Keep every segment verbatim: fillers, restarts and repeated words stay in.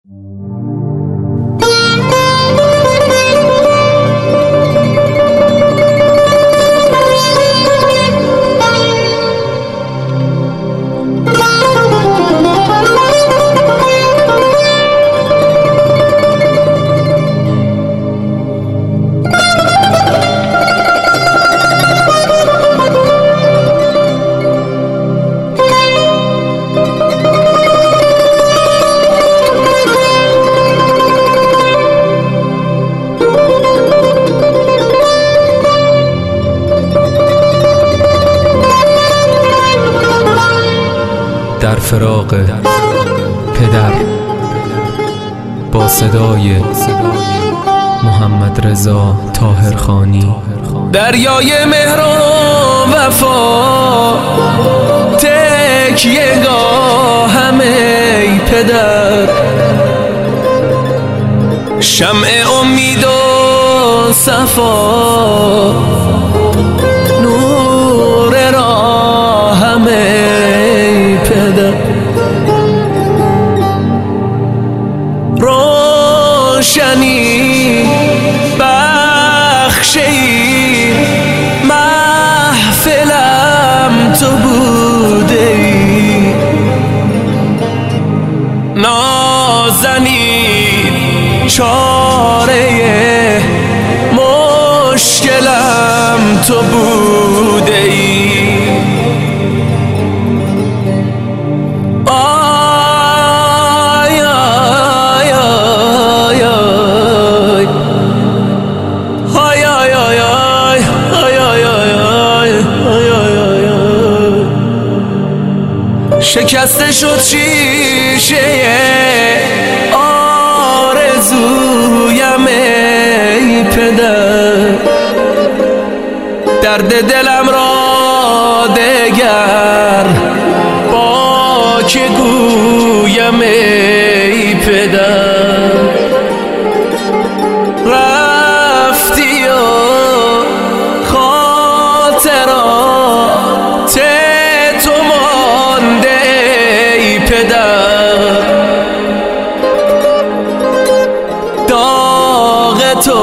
در فراق پدر با صدای محمد رضا طاهرخانی. دریای مهر و وفا تکیه گاهم ای پدر، شمع امید و صفا نور راهم ای پدر، روشنی بخشی محفلم تو بوده ای، نازنین چاره مشکلم تو بوده ای. شکسته شد شیشه آرزویم ای پدر، درد دلم را دگر با که گویم ای پدر، رفتی و خاطرات تو مانده ای پدر، داغ تو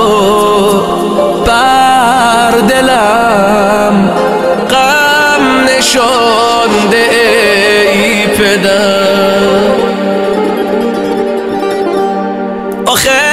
بر دلم غم نشانده ای پدر. آخه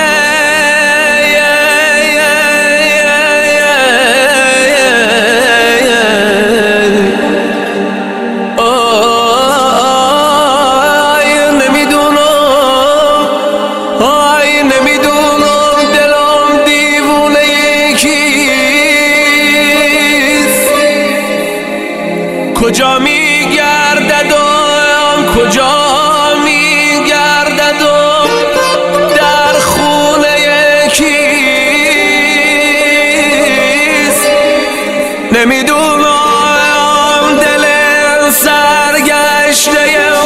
کجا می گردد و کجا می گردد و در خونه کیست، نمیدونم دل سرگشته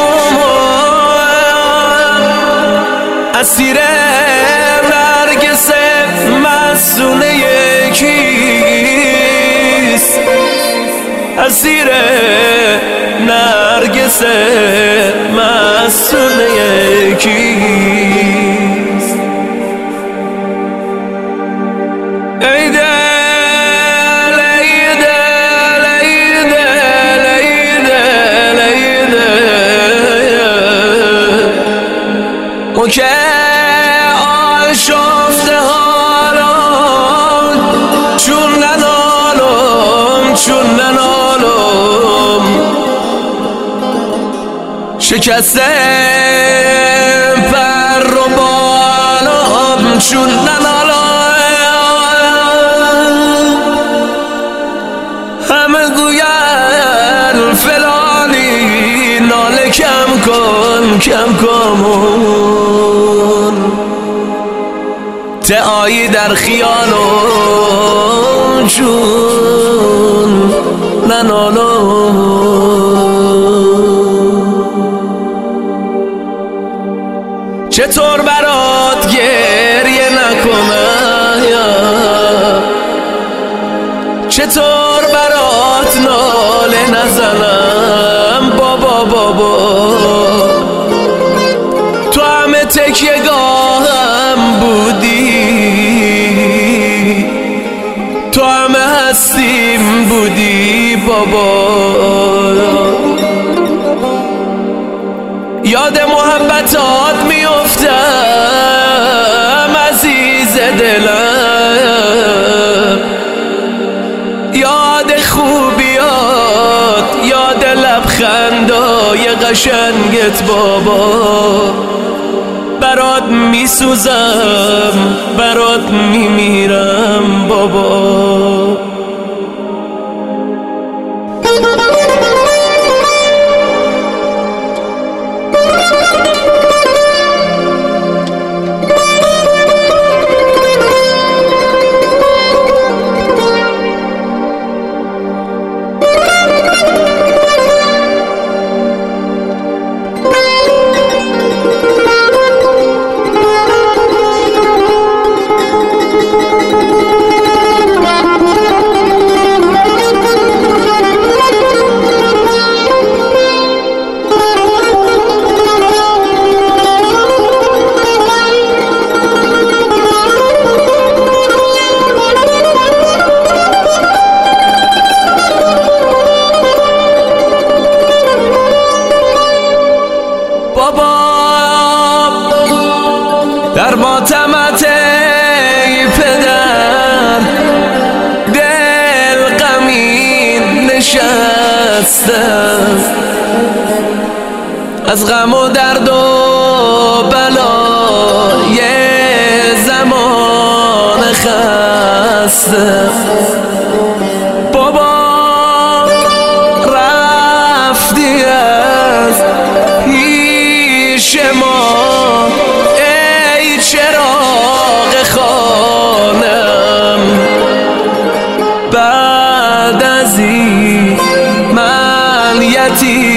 عمر اسیر نرگس مسونه کیست، اسیر نرگس مسونه کیست. ای دل ای دل ای دل ای دل ای دل اون که آشفته حالم چون ننالم چون ننالم، شکسته پر و بالم چون ننالم، همه گوین فلانی ناله کم کن کم کن، تعایی در خیالم چون ننالم. چطور برات گریه نکنم، چطور برات ناله نزنم، بابا بابا تو همه تک تکیه‌گاهم بودی، تو همه هستیم بودی بابا. یاد محبتات میافتم عزیز دلم، یاد خوبیات، یاد لبخندای قشنگت بابا. برات میسوزم، برات میمیرم بابا. در ماتمت ای پدر دل غمین نشستم، از غم و درد و بلای زمان خسته. بابا رفتی از پیش ما چراغ خانم، بعد از این من یتیم